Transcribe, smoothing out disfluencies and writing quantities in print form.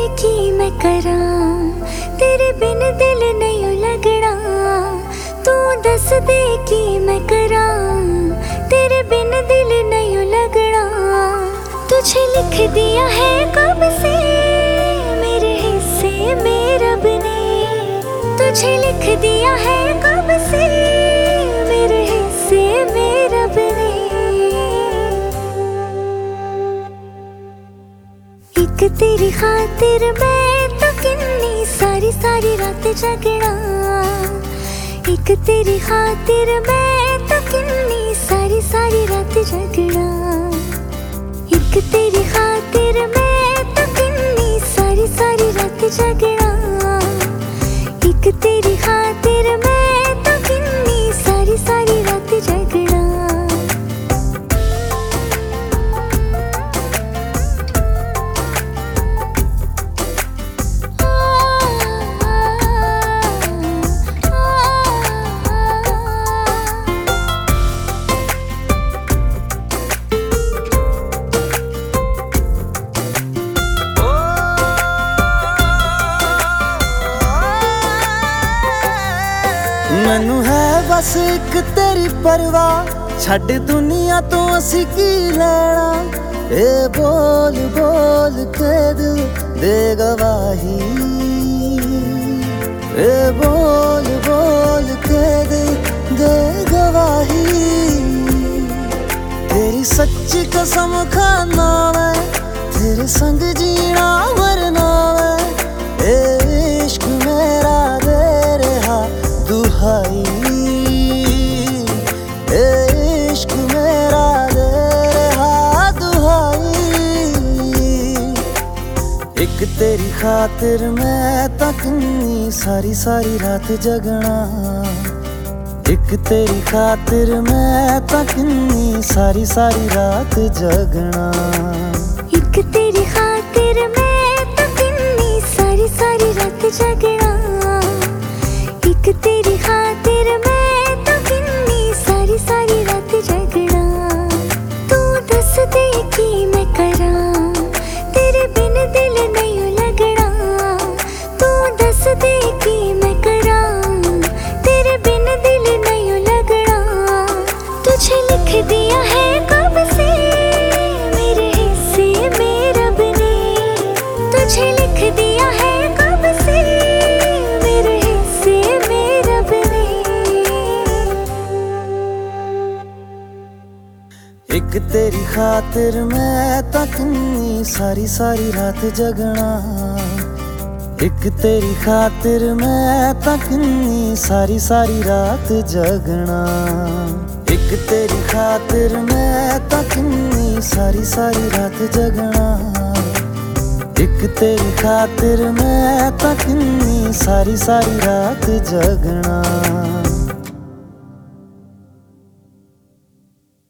की मैं करा, तेरे बिन दिल नहीं लगना। तू दस दे की मैं करा, तेरे बिन दिल नहीं लगना। तुझे लिख दिया है कब से मेरे हिस्से में रब ने, तुझे लिख दिया है कब से मेरे हिस्से में रब ने। एक तेरी खातिर मैं तो किन्नी सारी सारी रात जगना, एक तेरी खातिर मैं तो किन्नी सारी सारी रात जगना, एक तेरी खातिर मैं तो किन्नी सारी सारी रात जगना, एक तेरी खातिर मैं तो किन्नी सारी सारी रात जगना। मैनू है बस एक तेरी परवाह, छड़ दुनिया तो असी की लेना। ए बोल बोल के दिल दे गवाही, ए बोल बोल के दिल दे गवाही। तेरी सच्ची कसम खाना मैं, तेरे संग जीना मरना मैं। ए इश्क मेरा दे रहा दुहाई, इश्क मेरा दे रहा दुहाई। एक तेरी खातिर मैं तकनी सारी सारी रात जगना, एक तेरी खातिर मैं तकनी सारी सारी रात जगना, एक तेरी खातिर मैं तो किन्नी सारी सारी रात जगना, एक तेरी खातिर मैं तो किन्नी सारी सारी रात जगना। तू दस दे की मैं करा, तेरे बिन दिल नहीं लगना। तू दस दे की मैं करा, तेरे बिन दिल नहीं लगना। तुझे लिख दिया है कब से मेरे हिस्से में रब ने, तुझे लिख दिया है कब से मेरे हिस्से में रब ने। एक तेरी खातिर मैं तकनी सारी सारी रात जगना, एक तेरी खातिर मैं तकनी सारी सारी रात जगना, एक तेरी खातिर मैं तकनी सारी सारी रात जगना, एक तेरी खातिर मैं तकनी सारी सारी रात जगना।